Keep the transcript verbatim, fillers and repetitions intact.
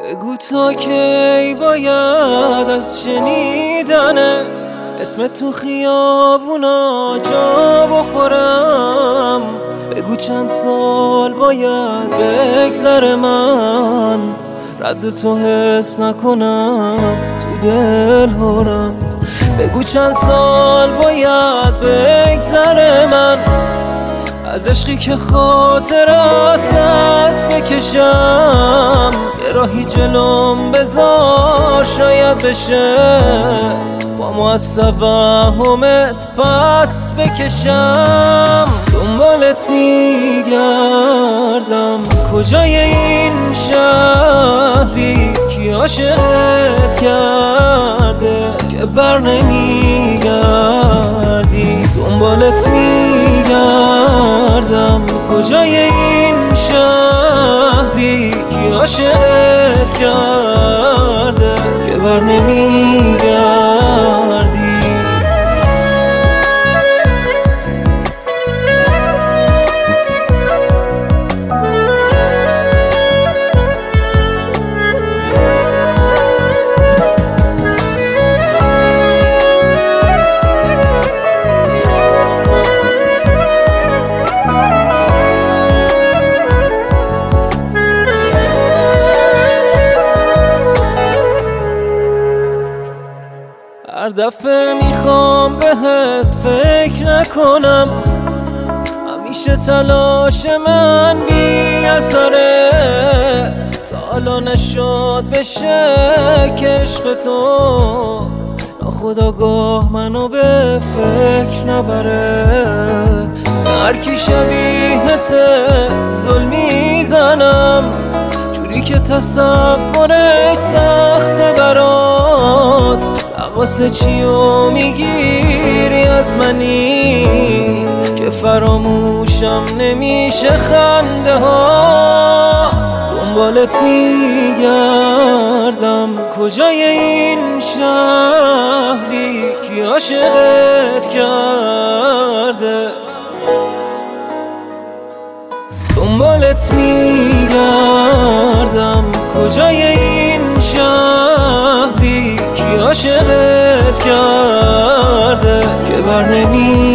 بگو تا کی باید از شنیدن اسم تو خیابونا جا بخورم. بگو چند سال باید بگذره من رد تو حس نکنم تو دل هرم. بگو چند سال باید بگذره من از عشقی که خاطر است دست بکشم. یه راهی جلوم بذار شاید بشه با ما از توهمت پس بکشم. دنبالت میگردم کجای این شهری کی عاشقت کرده که بر نمیگردی. دنبالت میگردم کجای این شهری کی عاشقت کرده که بر نمیگردی. هر دفعه میخوام بهت فکر نکنم همیشه تلاش من بی اثره. تا حالا نشد بشه که عشق تو ناخودآگاه منو به فکر نبره. هر کی شبیهت ظلم میزنم جوری که تصورش سخته برات. واسه چیو میگیری از منی که فراموشم نمیشه خنده ها. دنبالت میگردم کجای این شهری کی عاشقت کرده. دنبالت میگردم کجای این شهری کی عاشقت کرده که بر نمی